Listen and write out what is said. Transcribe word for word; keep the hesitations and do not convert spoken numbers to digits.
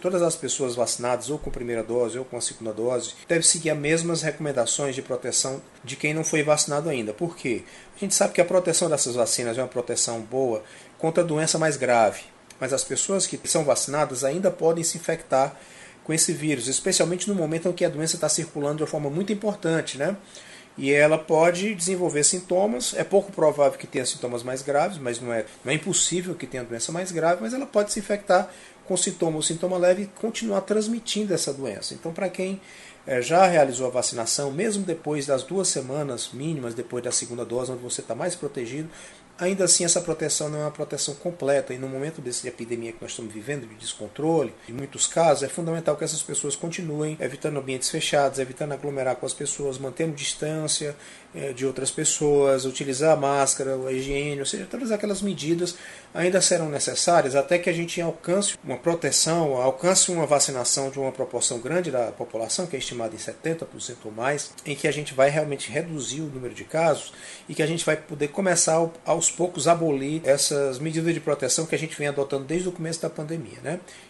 todas as pessoas vacinadas ou com a primeira dose ou com a segunda dose devem seguir as mesmas recomendações de proteção de quem não foi vacinado ainda. Por quê? A gente sabe que a proteção dessas vacinas é uma proteção boa contra a doença mais grave, mas as pessoas que são vacinadas ainda podem se infectar com esse vírus, especialmente no momento em que a doença está circulando de uma forma muito importante, né? E ela pode desenvolver sintomas, é pouco provável que tenha sintomas mais graves, mas não é, não é impossível que tenha doença mais grave, mas ela pode se infectar com sintoma ou sintoma leve e continuar transmitindo essa doença. Então, para quem é, já realizou a vacinação, mesmo depois das duas semanas mínimas, depois da segunda dose, onde você está mais protegido, ainda assim essa proteção não é uma proteção completa, e no momento desse de epidemia que nós estamos vivendo, de descontrole, em muitos casos, é fundamental que essas pessoas continuem evitando ambientes fechados, evitando aglomerar com as pessoas, mantendo distância é, de outras pessoas, utilizar a máscara, a higiene, ou seja, todas aquelas medidas ainda serão necessárias até que a gente alcance uma proteção, alcance uma vacinação de uma proporção grande da população, que é estimada em setenta por cento ou mais, em que a gente vai realmente reduzir o número de casos e que a gente vai poder começar aos poucos abolir essas medidas de proteção que a gente vem adotando desde o começo da pandemia, né?